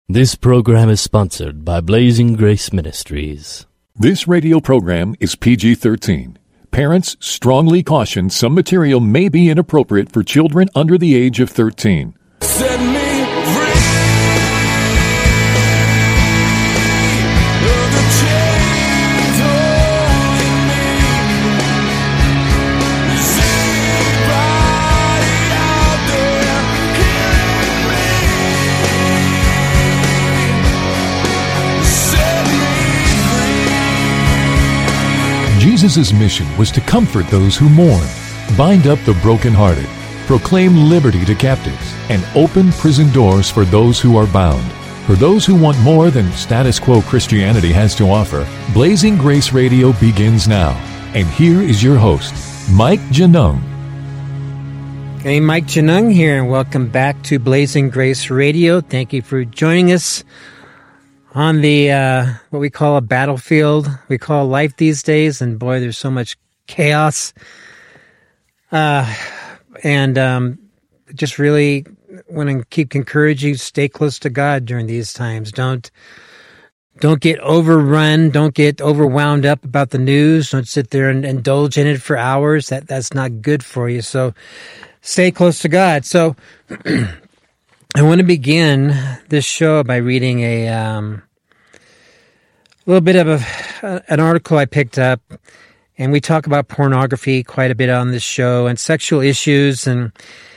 This program is sponsored by Blazing Grace Ministries. This radio program is PG-13. Parents strongly caution some material may be inappropriate for children under the age of 13. Set me free. The chains holding me. Is anybody out there hearing me? Set me free. Jesus' mission was to comfort those who mourn, bind up the brokenhearted, proclaim liberty to captives, and open prison doors for those who are bound. For those who want more than status quo Christianity has to offer, Blazing Grace Radio begins now. And here is your host, Mike Janung. Hey, Mike Janung here, and welcome back to Blazing Grace Radio. Thank you for joining us on the what we call a battlefield. We call life these days, and boy, there's so much chaos. Just really want to keep encouraging you, stay close to God during these times. Don't get overrun. Don't get overwound up about the news. Don't sit there and indulge in it for hours. That's not good for you. So stay close to God. So I want to begin this show by reading a little bit of an article I picked up. And we talk about pornography quite a bit on this show, and sexual issues, and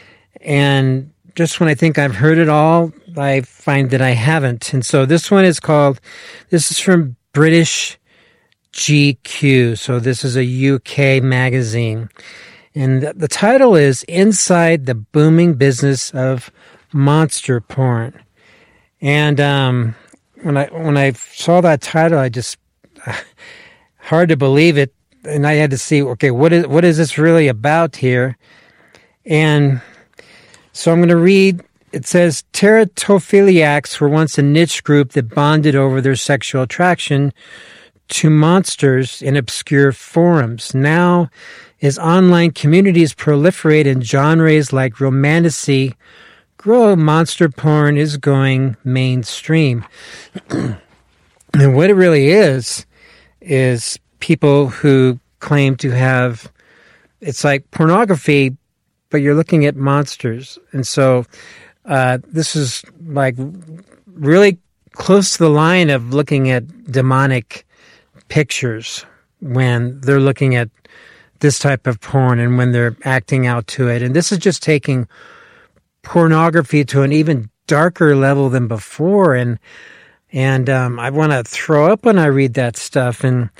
just when I think I've heard it all, I find that I haven't. And so this is from British GQ. So this is a UK magazine. And the title is Inside the Booming Business of Monster Porn. And when I saw that title, I just hard to believe it. And I had to see, okay, what is this really about here? And so I'm going to read, it says, teratophiliacs were once a niche group that bonded over their sexual attraction to monsters in obscure forums. Now, as online communities proliferate in genres like romantasy grow, monster porn is going mainstream. And what it really is people who claim to have, it's like pornography, but you're looking at monsters. And so this is like really close to the line of looking at demonic pictures when they're looking at this type of porn and when they're acting out to it. And this is just taking pornography to an even darker level than before. And I want to throw up when I read that stuff.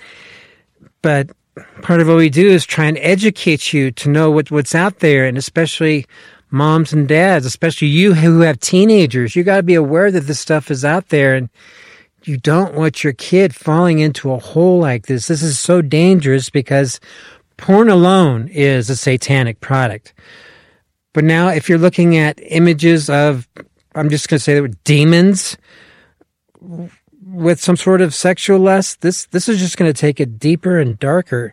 But part of what we do is try and educate you to know what's out there, and especially moms and dads, especially you who have teenagers. You got to be aware that this stuff is out there, and you don't want your kid falling into a hole like this. This is so dangerous because porn alone is a satanic product. But now if you're looking at images of, I'm just going to say that demons with some sort of sexual lust, this is just going to take it deeper and darker.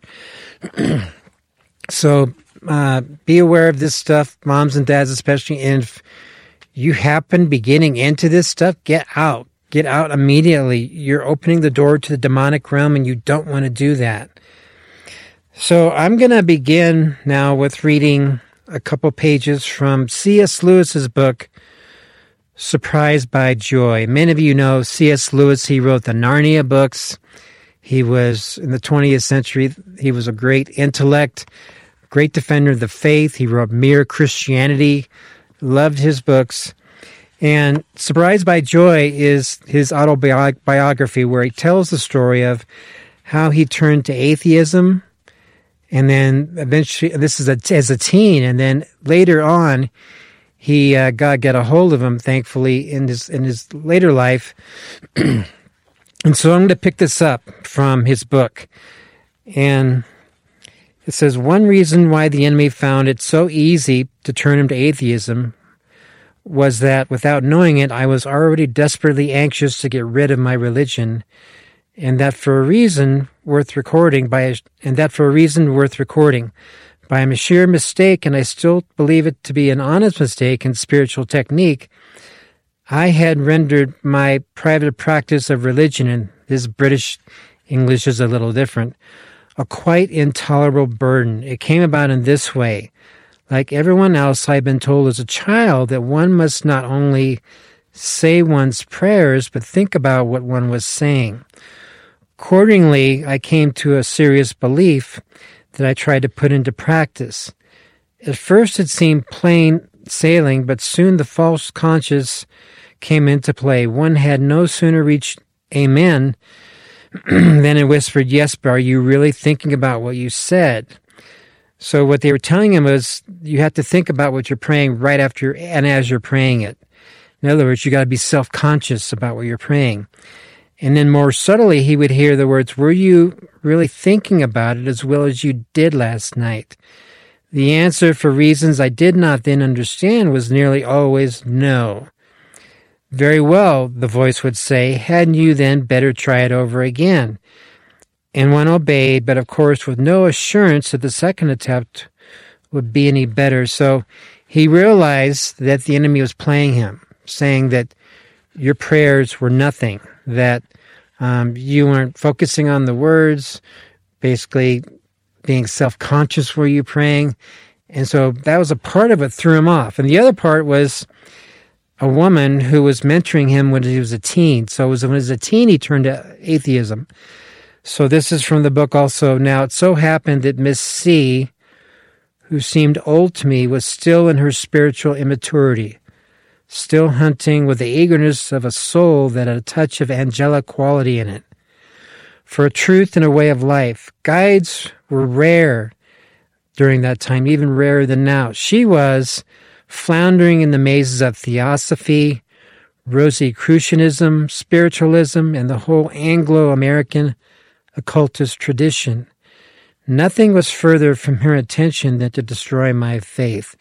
So be aware of this stuff, moms and dads especially. And if you happen be getting into this stuff, get out immediately. You're opening the door to the demonic realm, and you don't want to do that. So I'm going to begin now with reading a couple pages from C.S. Lewis's book, Surprised by Joy. Many of you know C.S. Lewis. He wrote the Narnia books. He was, in the 20th century, he was a great intellect, great defender of the faith. He wrote Mere Christianity. Loved his books. And Surprised by Joy is his autobiography, where he tells the story of how he turned to atheism, and then eventually, this is as a teen, and then later on, God got a hold of him, thankfully, in his later life. And so I'm going to pick this up from his book. And it says, one reason why the enemy found it so easy to turn him to atheism was that without knowing it, I was already desperately anxious to get rid of my religion, and that for a reason worth recording by a sheer mistake, and I still believe it to be an honest mistake and spiritual technique, I had rendered my private practice of religion, and this British English is a little different, a quite intolerable burden. It came about in this way. Like everyone else, I'd been told as a child that one must not only say one's prayers, but think about what one was saying. Accordingly, I came to a serious belief that I tried to put into practice. At first it seemed plain sailing, but soon the false conscience came into play. One had no sooner reached amen than it whispered, yes, but are you really thinking about what you said? So what they were telling him was, you have to think about what you're praying right after and as you're praying it. In other words, you got to be self-conscious about what you're praying. And then more subtly, he would hear the words, were you really thinking about it as well as you did last night? The answer, for reasons I did not then understand, was nearly always no. Very well, the voice would say, hadn't you then better try it over again? And one obeyed, but of course with no assurance that the second attempt would be any better. So he realized that the enemy was playing him, saying that your prayers were nothing, that you weren't focusing on the words, basically being self-conscious were you praying. And so that was a part of it threw him off. And the other part was a woman who was mentoring him when he was a teen. So when he was a teen, he turned to atheism. So this is from the book also. Now, it so happened that Miss C, who seemed old to me, was still in her spiritual immaturity, still hunting with the eagerness of a soul that had a touch of angelic quality in it, for a truth and a way of life. Guides were rare during that time, even rarer than now. She was floundering in the mazes of theosophy, Rosicrucianism, spiritualism, and the whole Anglo-American occultist tradition. Nothing was further from her intention than to destroy my faith.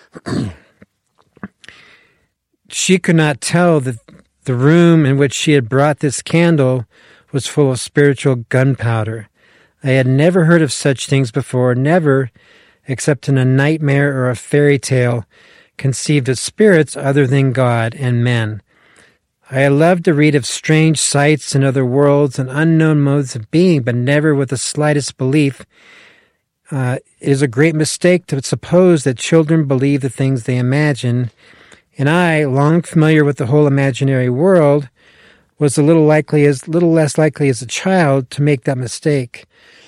She could not tell that the room in which she had brought this candle was full of spiritual gunpowder. I had never heard of such things before, never, except in a nightmare or a fairy tale, conceived of spirits other than God and men. I loved to read of strange sights in other worlds and unknown modes of being, but never with the slightest belief. It is a great mistake to suppose that children believe the things they imagine, and I, long familiar with the whole imaginary world, was a little less likely as a child to make that mistake.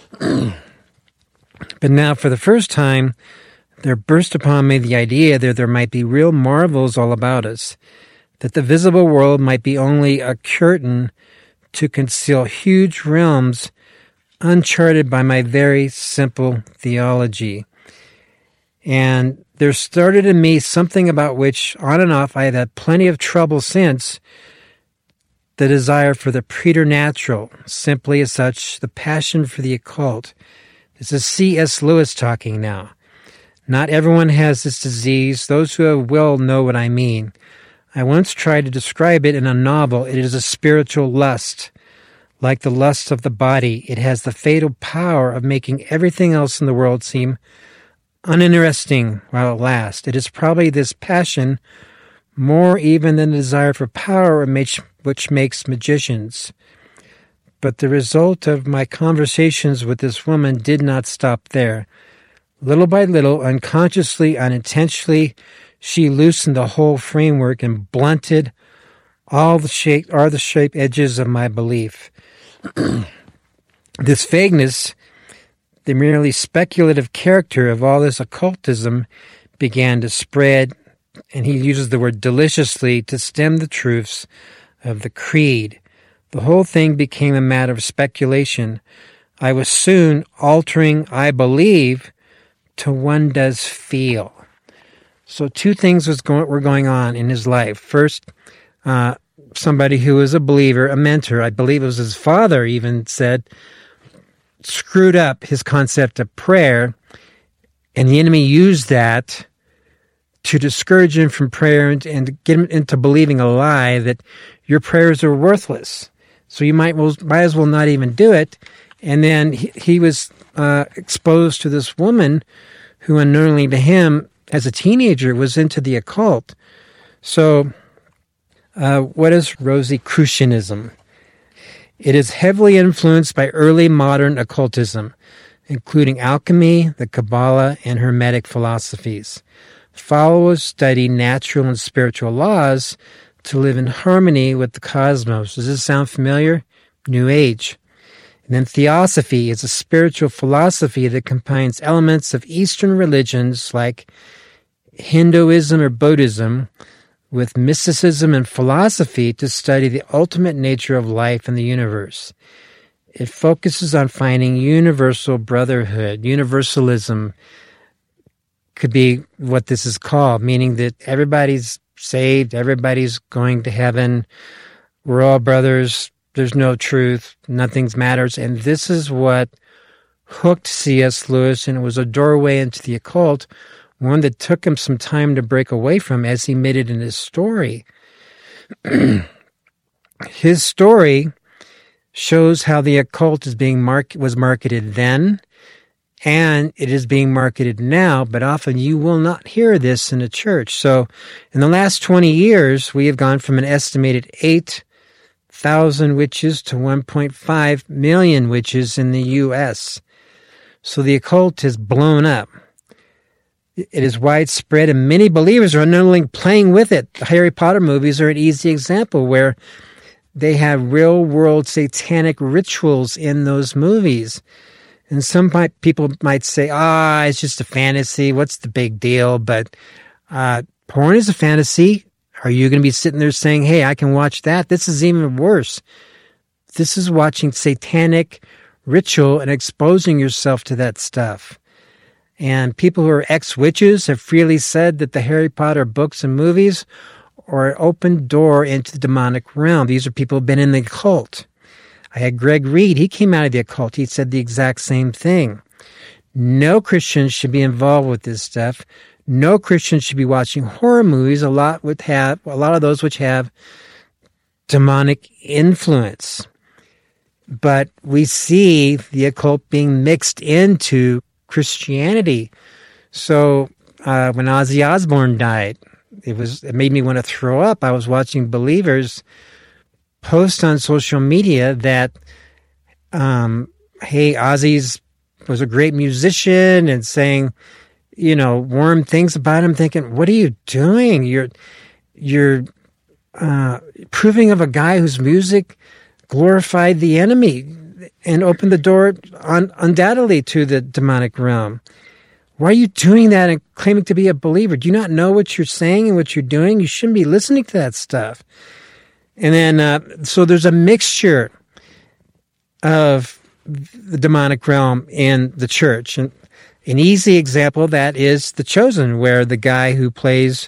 But now, for the first time, there burst upon me the idea that there might be real marvels all about us, that the visible world might be only a curtain to conceal huge realms uncharted by my very simple theology. And there started in me something about which, on and off, I have had plenty of trouble since, the desire for the preternatural, simply as such, the passion for the occult. This is C.S. Lewis talking now. Not everyone has this disease. Those who will know what I mean. I once tried to describe it in a novel. It is a spiritual lust. Like the lust of the body, it has the fatal power of making everything else in the world seem uninteresting while it lasts. It is probably this passion, more even than the desire for power, which makes magicians. But the result of my conversations with this woman did not stop there. Little by little, unconsciously, unintentionally, she loosened the whole framework and blunted all the sharp edges of my belief. This vagueness, the merely speculative character of all this occultism, began to spread, and he uses the word deliciously, to stem the truths of the creed. The whole thing became a matter of speculation. I was soon altering I believe to one does feel. So two things were going on in his life. First, somebody who was a believer, a mentor, I believe it was his father even said, screwed up his concept of prayer, and the enemy used that to discourage him from prayer and to get him into believing a lie that your prayers are worthless. So you might as well not even do it. And then he was exposed to this woman who, unknowingly to him, as a teenager, was into the occult. So What is Rosicrucianism? It is heavily influenced by early modern occultism, including alchemy, the Kabbalah, and Hermetic philosophies. Followers study natural and spiritual laws to live in harmony with the cosmos. Does this sound familiar? New Age. And then Theosophy is a spiritual philosophy that combines elements of Eastern religions like Hinduism or Buddhism with mysticism and philosophy to study the ultimate nature of life and the universe. It focuses on finding universal brotherhood. Universalism could be what this is called, meaning that everybody's saved, everybody's going to heaven, we're all brothers, there's no truth, nothing matters. And this is what hooked C.S. Lewis, and it was a doorway into the occult, one that took him some time to break away from, as he admitted in his story. His story shows how the occult is was marketed then, and it is being marketed now, but often you will not hear this in a church. So in the last 20 years, we have gone from an estimated 8,000 witches to 1.5 million witches in the U.S. So the occult has blown up. It is widespread, and many believers are unknowingly playing with it. The Harry Potter movies are an easy example where they have real-world satanic rituals in those movies. And some people might say, it's just a fantasy. What's the big deal? But porn is a fantasy. Are you going to be sitting there saying, hey, I can watch that? This is even worse. This is watching satanic ritual and exposing yourself to that stuff. And people who are ex-witches have freely said that the Harry Potter books and movies are an open door into the demonic realm. These are people who have been in the occult. I had Greg Reed. He came out of the occult. He said the exact same thing. No Christians should be involved with this stuff. No Christians should be watching horror movies. A lot of those which have demonic influence. But we see the occult being mixed into Christianity. So when Ozzy Osbourne died, it made me want to throw up. I was watching believers post on social media that, hey, Ozzy was a great musician, and saying, warm things about him, thinking, what are you doing? You're proving of a guy whose music glorified the enemy and opened the door undoubtedly to the demonic realm. Why are you doing that and claiming to be a believer? Do you not know what you're saying and what you're doing? You shouldn't be listening to that stuff. And then, so there's a mixture of the demonic realm in the church. And an easy example of that is The Chosen, where the guy who plays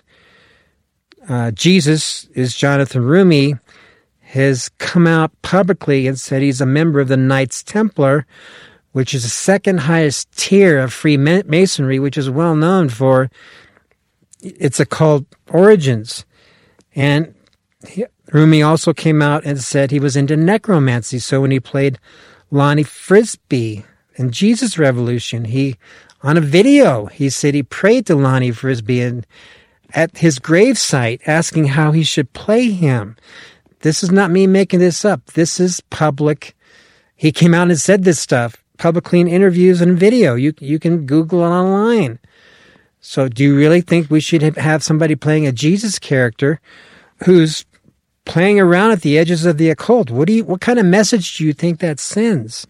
Jesus is Jonathan Rumi, has come out publicly and said he's a member of the Knights Templar, which is the second highest tier of Freemasonry, which is well known for its occult origins. And Rumi also came out and said he was into necromancy. So when he played Lonnie Frisbee in Jesus Revolution, on a video, he said he prayed to Lonnie Frisbee and at his gravesite, asking how he should play him. This is not me making this up. This is public. He came out and said this stuff publicly in interviews and video. You can Google it online. So do you really think we should have somebody playing a Jesus character who's playing around at the edges of the occult? What kind of message do you think that sends?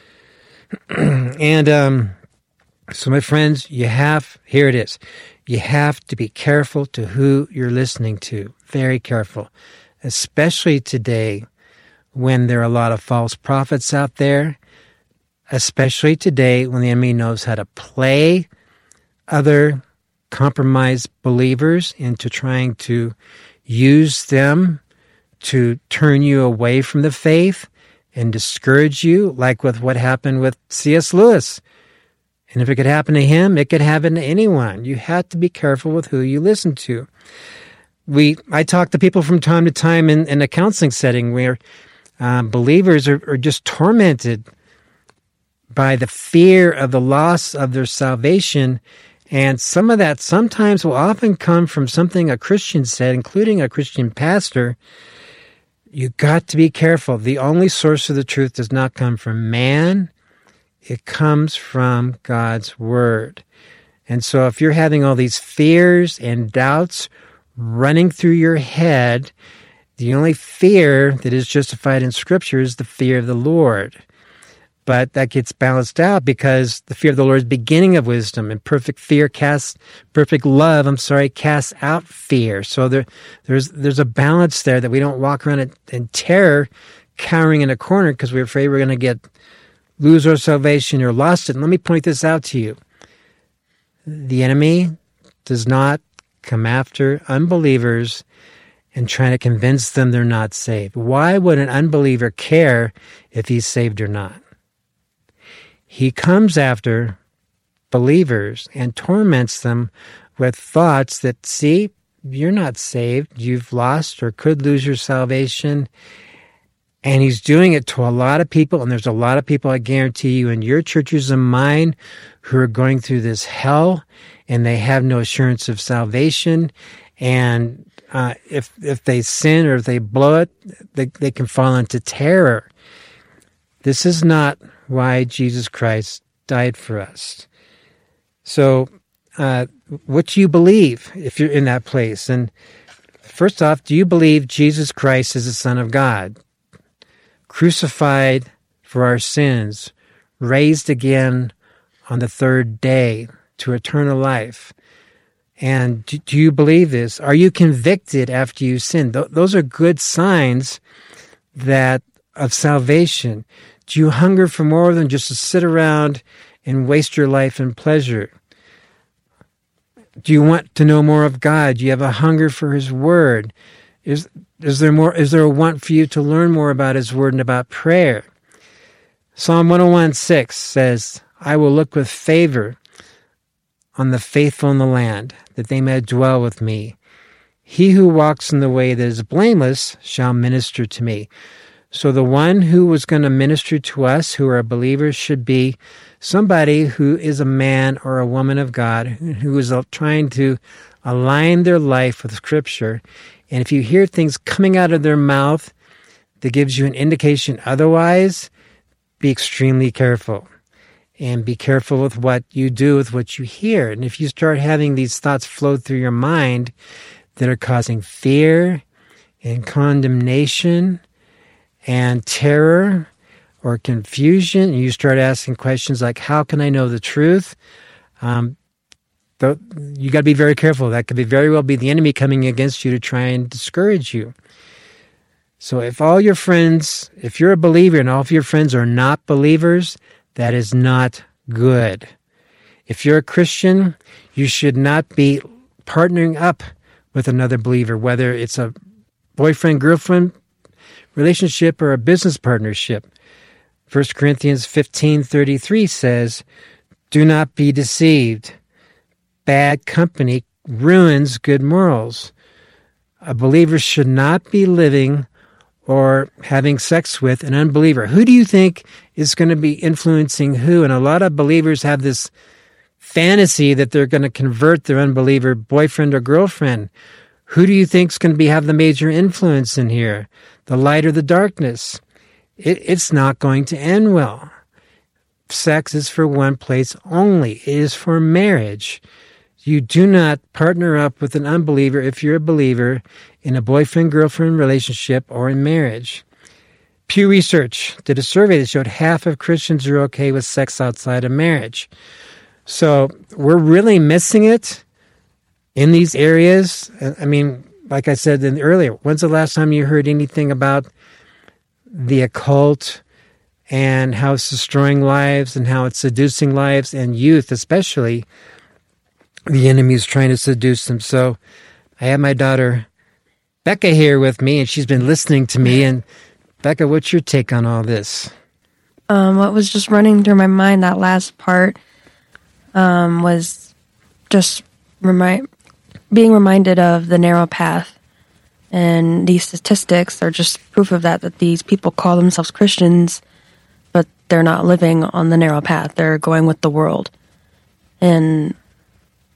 And so my friends, here it is. You have to be careful to who you're listening to. Very careful. Especially today when there are a lot of false prophets out there. Especially today when the enemy knows how to play other compromised believers into trying to use them to turn you away from the faith and discourage you, like with what happened with C.S. Lewis. And if it could happen to him, it could happen to anyone. You have to be careful with who you listen to. I talk to people from time to time in a counseling setting where believers are just tormented by the fear of the loss of their salvation, And some of that sometimes will often come from something a Christian said, including a Christian pastor. You got to be careful. The only source of the truth does not come from man. It comes from God's word. And so if you're having all these fears and doubts running through your head, the only fear that is justified in Scripture is the fear of the Lord. But that gets balanced out because the fear of the Lord is the beginning of wisdom, and perfect love casts out fear. So there's a balance there that we don't walk around in terror, cowering in a corner because we're afraid we're going to lose our salvation or lost it. And let me point this out to you. The enemy does not come after unbelievers and try to convince them they're not saved. Why would an unbeliever care if he's saved or not? He comes after believers and torments them with thoughts that, see, you're not saved, you've lost or could lose your salvation. And he's doing it to a lot of people, and there's a lot of people, I guarantee you, in your churches and mine who are going through this hell, and they have no assurance of salvation. And if they sin or if they blow it, they can fall into terror. This is not why Jesus Christ died for us. So what do you believe if you're in that place? And first off, do you believe Jesus Christ is the Son of God, crucified for our sins, raised again on the third day to eternal life? And do you believe this? Are you convicted after you sin? Those are good signs of salvation. Do you hunger for more than just to sit around and waste your life in pleasure? Do you want to know more of God? Do you have a hunger for His Word? Is there a want for you to learn more about His Word and about prayer? Psalm 101:6 says, I will look with favor on the faithful in the land, that they may dwell with me. He who walks in the way that is blameless shall minister to me. So the one who was going to minister to us, who are believers, should be somebody who is a man or a woman of God, who is trying to align their life with Scripture. And if you hear things coming out of their mouth that gives you an indication otherwise, be extremely careful. And be careful with what you do with what you hear. And if you start having these thoughts flow through your mind that are causing fear and condemnation and terror or confusion, and you start asking questions like, how can I know the truth? You got to be very careful. That could very well be the enemy coming against you to try and discourage you. So if you're a believer and all of your friends are not believers, that is not good. If you're a Christian, you should not be partnering up with another believer, whether it's a boyfriend-girlfriend relationship or a business partnership. 1 Corinthians 15:33 says, do not be deceived. Bad company ruins good morals. A believer should not be living or having sex with an unbeliever. Who do you think is going to be influencing who? And a lot of believers have this fantasy that they're going to convert their unbeliever boyfriend or girlfriend. Who do you think is going to have the major influence in here? The light or the darkness? It's not going to end well. Sex is for one place only. It is for marriage. You do not partner up with an unbeliever if you're a believer in a boyfriend-girlfriend relationship or in marriage. Pew Research did a survey that showed half of Christians are okay with sex outside of marriage. So we're really missing it in these areas. I mean, like I said earlier, when's the last time you heard anything about the occult and how it's destroying lives and how it's seducing lives and youth especially? The enemy is trying to seduce them. So I have my daughter Becca here with me, and she's been listening to me. And Becca, what's your take on all this? What was just running through my mind, that last part, was just being reminded of the narrow path. And these statistics are just proof of that these people call themselves Christians, but they're not living on the narrow path. They're going with the world. And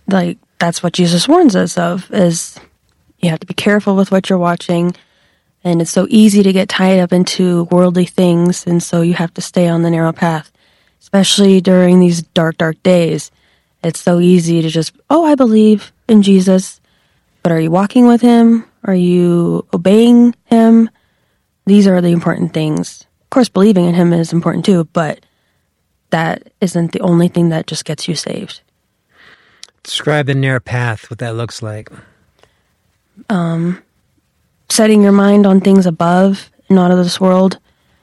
like that's what Jesus warns us of, is you have to be careful with what you're watching, and it's so easy to get tied up into worldly things, and so you have to stay on the narrow path, especially during these dark days. It's so easy to just, oh, I believe in Jesus, but are you walking with him? Are you obeying him? These are the important things. Of course, believing in him is important too, but that isn't the only thing that just gets you saved. Describe the narrow path, what that looks like. Setting your mind on things above and not of this world.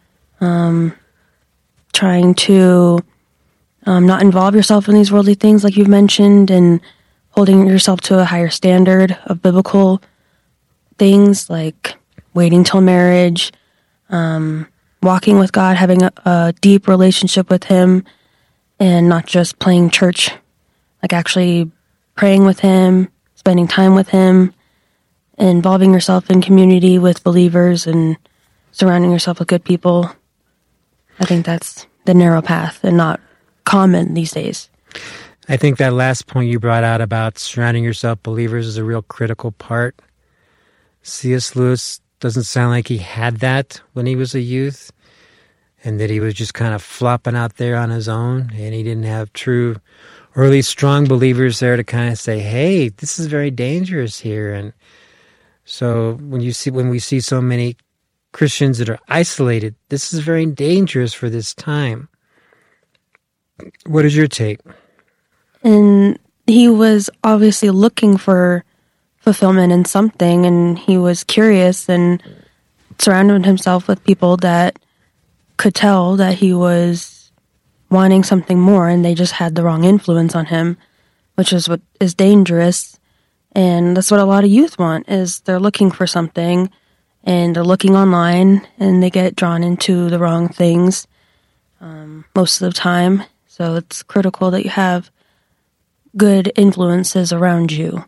Trying to not involve yourself in these worldly things like you've mentioned, and holding yourself to a higher standard of biblical things like waiting till marriage, walking with God, having a deep relationship with him, and not just playing church, like actually praying with him, spending time with him, involving yourself in community with believers and surrounding yourself with good people. I think that's the narrow path and not common these days. I think that last point you brought out about surrounding yourself with believers is a real critical part. C.S. Lewis doesn't sound like he had that when he was a youth, and that he was just kind of flopping out there on his own, and he didn't have true or at least strong believers there to kind of say, hey, this is very dangerous here. And so when we see so many Christians that are isolated, this is very dangerous for this time. What is your take? And he was obviously looking for fulfillment in something, and he was curious and surrounded himself with people that could tell that he was wanting something more, and they just had the wrong influence on him, which is what is dangerous. And that's what a lot of youth want, is they're looking for something, and they're looking online, and they get drawn into the wrong things most of the time. So it's critical that you have good influences around you.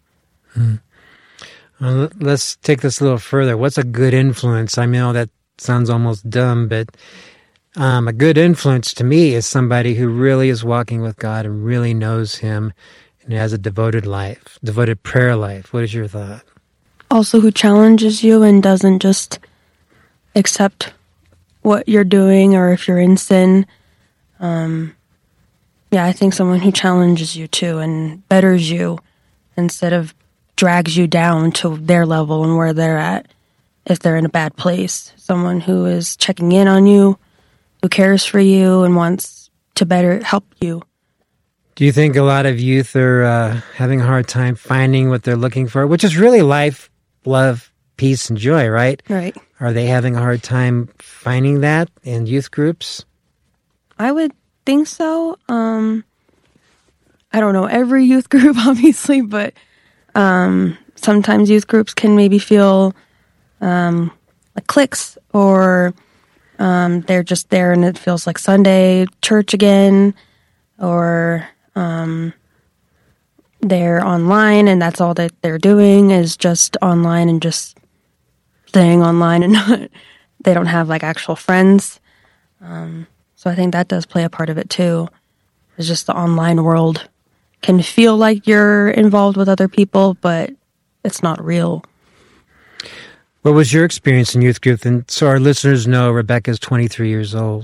Well, let's take this a little further. What's a good influence? I know that sounds almost dumb, but a good influence to me is somebody who really is walking with God and really knows him and has a devoted life, devoted prayer life. What is your thought? Also, who challenges you and doesn't just accept what you're doing, or if you're in sin. Yeah, I think someone who challenges you too and betters you instead of drags you down to their level and where they're at if they're in a bad place. Someone who is checking in on you, who cares for you and wants to better help you. Do you think a lot of youth are having a hard time finding what they're looking for, which is really life, love, peace, and joy, right? Right. Are they having a hard time finding that in youth groups? I would think so. I don't know every youth group, obviously, but sometimes youth groups can maybe feel like cliques, or they're just there and it feels like Sunday church again, or they're online and that's all that they're doing is just online and just staying online, and they don't have like actual friends. So I think that does play a part of it too. It's just the online world can feel like you're involved with other people, but it's not real. What was your experience in youth group? And so our listeners know Rebecca's 23 years old.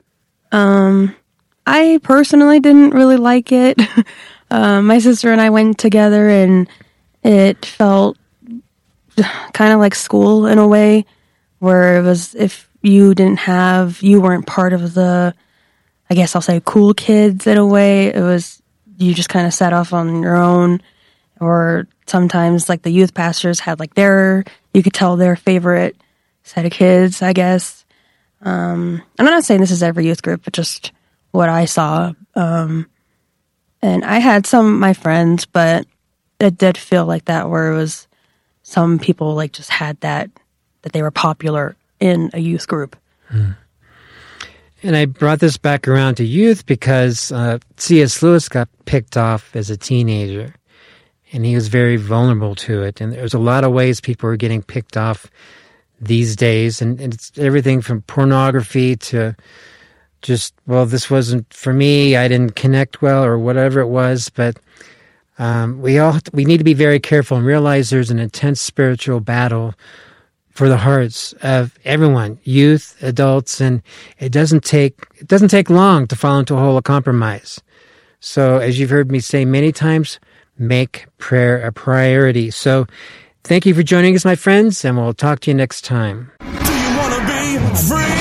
I personally didn't really like it. My sister and I went together, and it felt kind of like school in a way, where it was, if you weren't part of the, I guess I'll say, cool kids in a way. It was, you just kind of set off on your own, or sometimes like the youth pastors had like you could tell their favorite set of kids, I guess. I'm not saying this is every youth group, but just what I saw. And I had some of my friends, but it did feel like that, where it was some people like just had that they were popular in a youth group. And I brought this back around to youth because C.S. Lewis got picked off as a teenager, and he was very vulnerable to it. And there's a lot of ways people are getting picked off these days, and it's everything from pornography to just, well, this wasn't for me, I didn't connect well, or whatever it was. But We need to be very careful and realize there's an intense spiritual battle for the hearts of everyone, youth, adults, and it doesn't take long to fall into a hole of compromise. So, as you've heard me say many times, make prayer a priority. So, thank you for joining us, my friends, and we'll talk to you next time. Do you want to be free?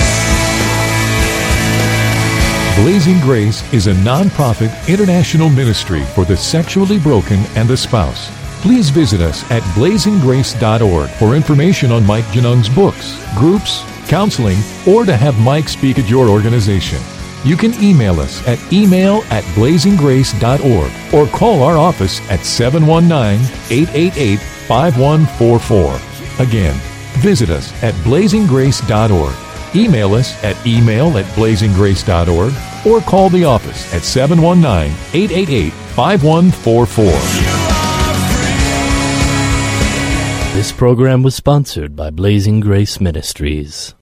Blazing Grace is a non-profit international ministry for the sexually broken and the spouse. Please visit us at blazinggrace.org for information on Mike Genung's books, groups, counseling, or to have Mike speak at your organization. You can email us at email@blazinggrace.org or call our office at 719-888-5144. Again, visit us at blazinggrace.org. Email us at email@blazinggrace.org or call the office at 719-888-5144. This program was sponsored by Blazing Grace Ministries.